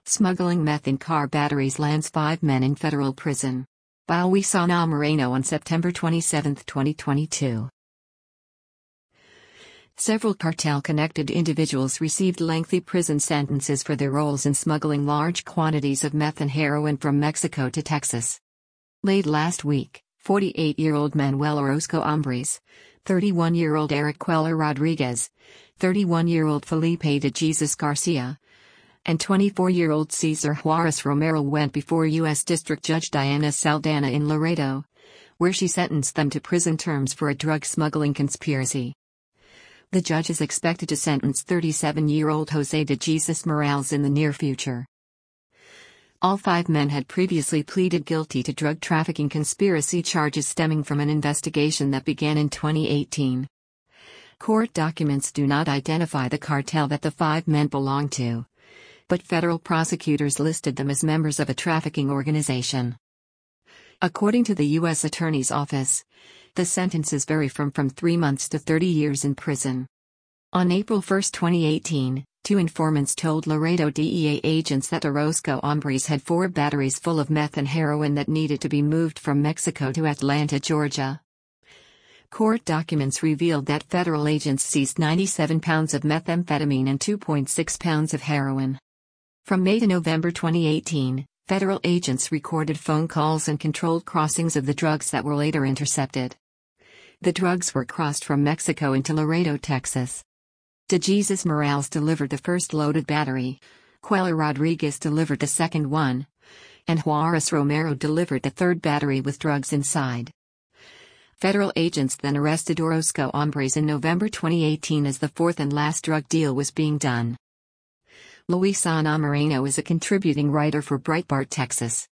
Smuggling meth in car batteries lands 5 men in federal prison. By Luisana Moreno on September 27, 2022. Several cartel-connected individuals received lengthy prison sentences for their roles in smuggling large quantities of meth and heroin from Mexico to Texas. Late last week, 48-year-old Manuel Orozco Hombres, 31-year-old Eric Cuellar Rodriguez, 31-year-old Felipe de Jesus Garcia, and 24-year-old Cesar Juarez Romero went before U.S. District Judge Diana Saldana in Laredo, where she sentenced them to prison terms for a drug smuggling conspiracy. The judge is expected to sentence 37-year-old Jose de Jesus Morales in the near future. All 5 men had previously pleaded guilty to drug trafficking conspiracy charges stemming from an investigation that began in 2018. Court documents do not identify the cartel that the 5 men belong to, but federal prosecutors listed them as members of a trafficking organization. According to the U.S. Attorney's Office, the sentences vary from 3 months to 30 years in prison. On April 1, 2018, 2 informants told Laredo DEA agents that Orozco Hombres had 4 batteries full of meth and heroin that needed to be moved from Mexico to Atlanta, Georgia. Court documents revealed that federal agents seized 97 pounds of methamphetamine and 2.6 pounds of heroin. From May to November 2018, federal agents recorded phone calls and controlled crossings of the drugs that were later intercepted. The drugs were crossed from Mexico into Laredo, Texas. De Jesus Morales delivered the first loaded battery, Cuellar Rodriguez delivered the second one, and Juarez Romero delivered the third battery with drugs inside. Federal agents then arrested Orozco Hombres in November 2018 as the 4th and last drug deal was being done. Luisana Moreno is a contributing writer for Breitbart Texas.